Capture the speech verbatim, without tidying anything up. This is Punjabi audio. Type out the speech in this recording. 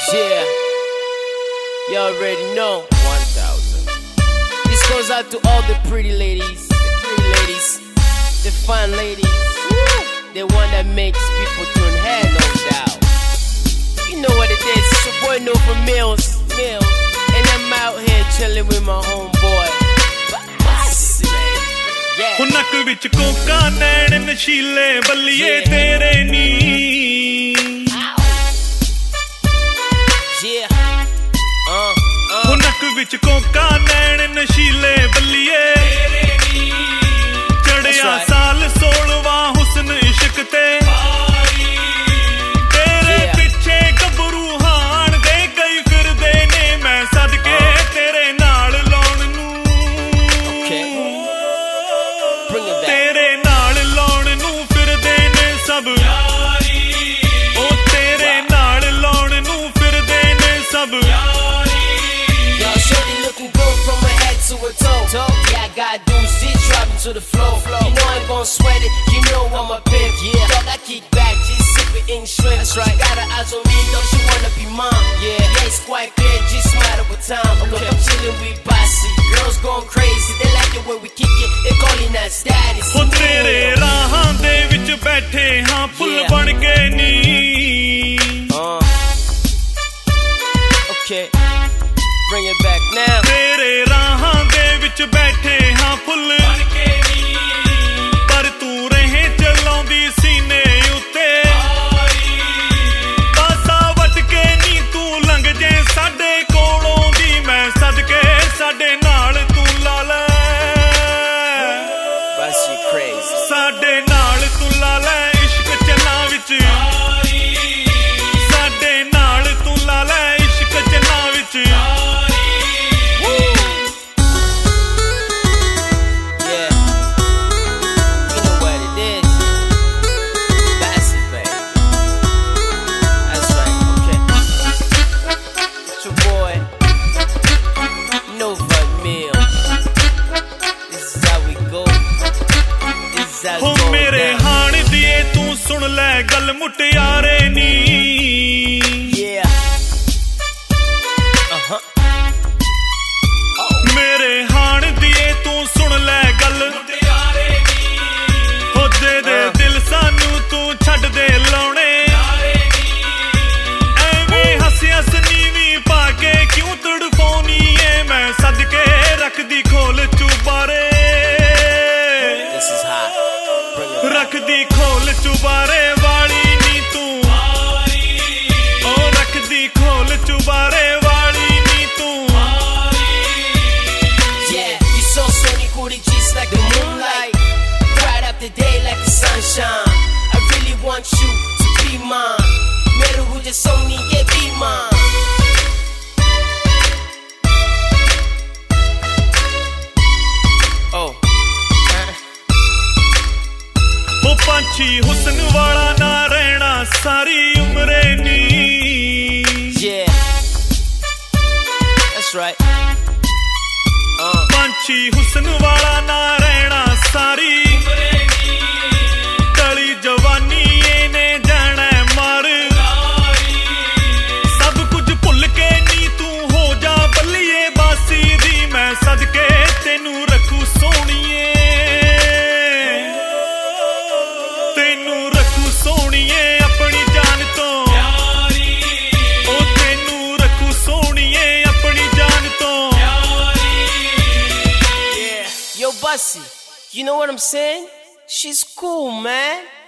Yeah, you already know. one thousand. This goes out to all the pretty ladies, the pretty ladies, the fine ladies, the one that makes people turn head, no doubt. You know what it is, it's your boy Nova Mills, Mills, and I'm out here chilling with my homeboy. Yeah. ਨੱਕ ਵਿੱਚ ਕੋਕਾ ਨੈਣ ਨਸ਼ੀਲੇ ਬੱਲੀਏ ਤੇਰੇ ਨੀ ਉਹ ਨੱਕ ਵਿੱਚ ਕੋਕਾ ਨੈਣ ਨਸ਼ੀਲੇ ਬੱਲੀਏ ਚੜਿਆ ਸਾਲ ਸੋਲਵਾਂ ਹੁਸਨ ਇਸ਼ਕ ਤੇ ਤੇਰੇ ਪਿੱਛੇ ਗੱਭਰੂ ਹਾਣ ਦੇ ਕਈ ਫਿਰਦੇ ਨੇ ਮੈਂ ਸਦਕੇ ਤੇਰੇ ਨਾਲ ਲਾਉਣ ਨੂੰ ਤੇਰੇ ਨਾਲ ਲਾਉਣ ਨੂੰ ਫਿਰਦੇ ਨੇ ਸਭ ਉਹ ਤੇਰੇ ਨਾਲ ਲਾਉਣ ਨੂੰ ਫਿਰਦੇ ਨੇ ਸਭ to a toe. Yeah, I got dudes shit dropping to the floor. You know I ain't gon' sweat it. You know I'm a pimp. Yeah, dog, I kick back, just sipping ink shrimp. That's right. She got her eyes on me, though she wanna be mine. Yeah, yeah, it's quite clear, just matter with time. Okay. Look, I'm chillin' with Bossy. Girls going crazy, they like it when we kick it. They calling that status. ਹੋ ਤੇਰੇ ਰਾਹਾਂ ਦੇ ਵਿੱਚ ਬੈਠੇ ਹਾਂ ਫੁੱਲ ਬਣ ਕੇ ਨੀ. Okay, bring it back now. ਤੇਰੇ ਰਾਹਾਂ ਦੇ ਵਿੱਚ ਬੈਠੇ ਹਾਂ ਫੁੱਲ ਬਣ ਕੇ ਨੀ. ਪਰ ਤੂੰ ਰਹੇ ਚਲਾਉਂਦੀ ਸੀਨੇ ਉੱਤੇ ਪਾਸਾ ਵਟ ਕੇ ਨੀ ਤੂੰ ਲੰਘ ਜੇ ਸਾਡੇ ਕੋਲੋਂ ਦੀ ਮੈਂ ਸਦਕੇ ਸਾਡੇ ਨਾਲ ਤੂੰ ਲਾ ਲੈ ਸਾਡੇ ਨਾਲ ਤੂੰ ਲਾ ਲੈ ਇਸ਼ਕ ਚੰਨਾ ਵਿੱਚ ਸਾਡੇ ਨਾਲ ਤੂੰ ਲਾ ਲੈ ਇਸ਼ਕ ਚੰਨਾ ਵਿੱਚ ਹੋ ਮੇਰੇ ਹਾਣ ਦੀਏ ਤੂੰ ਸੁਣ ਲੈ ਗੱਲ ਮੁਟਿਆਰੇ ਨੀ ਮੇਰੇ ਹਾਣ ਦੀਏ ਤੂੰ ਸੁਣ ਲੈ ਗੱਲ ਮੁਟਿਆਰੇ ਨੀ ਹੋ ਦੇ ਦੇ ਦਿਲ ਸਾਨੂੰ ਤੂੰ ਛੱਡ ਦੇ ਲਾਉਣੇ ਐਵੇਂ ਹੱਸਿਆ ਸਨੀਵੀਂ ਪਾ ਕੇ ਕਿਉਂ ਤੜਫਾਉਣੀ ਏ ਮੈਂ ਸਦਕੇ ਰੱਖਦੀ ਖੋਲ ਚੁਬਾਰੇ ਰੱਖਦੀ ਖੋਲ ਚੁਬਾਰੇ ਵਾਲੀ ਨੀ ਤੂੰ ਉਹ ਰੱਖਦੀ ਖੋਲ ਚੁਬਾਰੇ ਵਾਲੀ ਨੀ ਤੂੰ Yeah, you so sunny, cool, just like the moonlight, bright up the day like the sunshine. I really want you to be mine. Meru huja soni, yeah, be mine. Oh. ਉਹ ਪੰਛੀ ਹੁਸਨ ਵਾਲਾ ਨਾ ਰਹਿਣਾ ਸਾਰੀ ਉਮਰੇ ਨੀ Yeah, that's right. uh. ਪੰਛੀ ਹੁਸਨ ਵਾਲਾ ਨਾ ਰਹਿਣਾ ਸਾਰੀ ਉਮਰੇ ਨੀ ਤਲੀ ਜਵਾਨੀ ਇਹਨੇ ਜਾਣਾ ਮਾਰ ਸਭ ਕੁਝ ਭੁੱਲ ਕੇ ਨੀ ਤੂੰ ਹੋ ਜਾ ਬੱਲੀਏ ਬਾਸੀ ਦੀ ਮੈਂ ਸਦਕੇ ਤੈਨੂੰ ਰੱਖੂ ਸੋਹਣੀਏ ਤੈਨੂੰ ਰੱਖੂ ਸੋਹਣੀਏ ਆਪਣੀ ਜਾਨ ਤੋਂ ਉਹ ਤੈਨੂੰ ਰੱਖੂ ਸੋਹਣੀਏ ਆਪਣੀ ਜਾਨ ਤੋਂ Yo, Bussy, you know what I'm saying? She's cool, man.